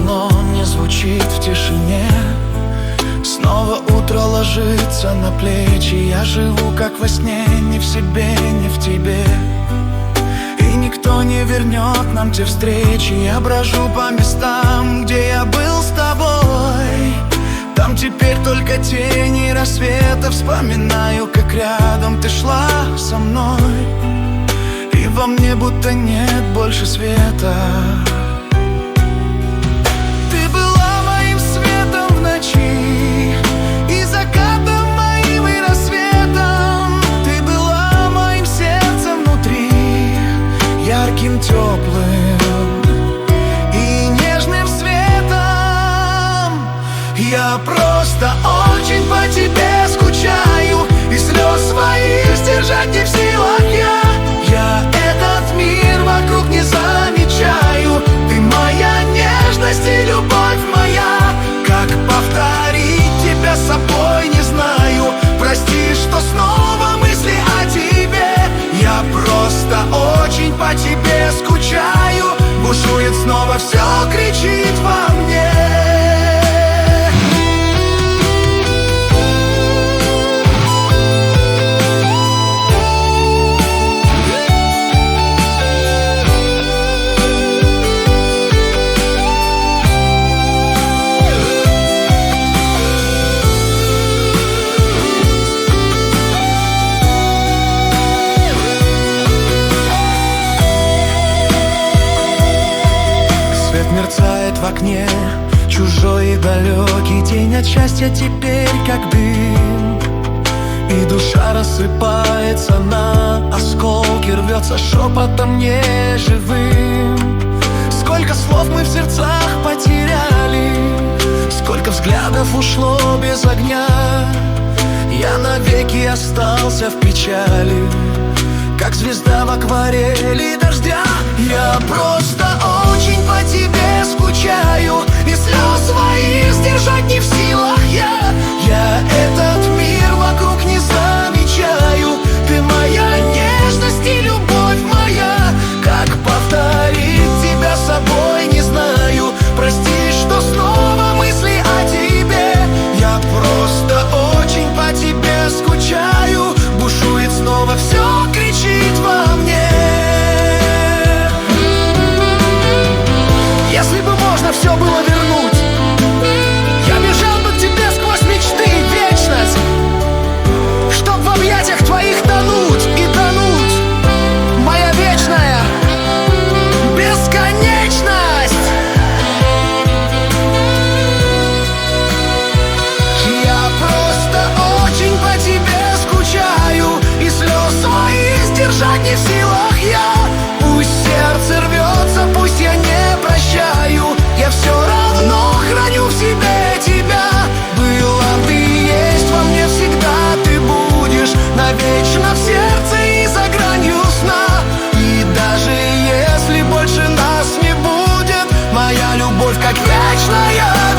давно не звучит в тишине. Снова утро ложится на плечи. Я живу как во сне, не в себе, не в тебе. И никто не вернет нам те встречи. Я брожу по местам, где я был с тобой. Там теперь только тени рассвета. Вспоминаю, как рядом ты шла со мной, и во мне будто нет больше света. Ты была моим светом в ночи, и закатом моим, и рассветом. Ты была моим сердцем внутри, ярким, теплым и нежным светом. Я просто очень по тебе скучаю, и слез своих сдержать не в силах я этот мир вокруг не замечаю. Ты моя нежность и любовь моя. Как повторить тебя с собой не знаю. Прости, что снова мысли о тебе. Я просто очень по тебе скучаю. Бушует снова, все кричит во мне. Мерцает в окне, чужой и далекий день от счастья теперь как дым. И душа рассыпается на осколки, рвется шепотом неживым. Сколько слов мы в сердцах потеряли, сколько взглядов ушло без огня. Я навеки остался в печали, как звезда в акварели дождя. Я просто очень по тебе скучаю, и слез своих сдержать не в силах я этот мир вокруг не замечаю. Ты моя нежность и любовь моя. Как повторить тебя с собой не знаю. Прости, что снова мысли о тебе. Я просто очень по тебе скучаю. Бушует снова, все кричит во мне. Если бы можно все было вернуть, я бежал бы к тебе сквозь мечты и вечность, чтоб в объятиях твоих тонуть и тонуть. Моя вечная бесконечность. Я просто очень по тебе скучаю, и слез своих сдержать не в силах я. Пусть сердце рвется, пусть я не прощаю, я все равно храню в себе тебя. Была ты, есть во мне всегда, ты будешь навечно в сердце и за гранью сна. И даже если больше нас не будет, моя любовь как вечная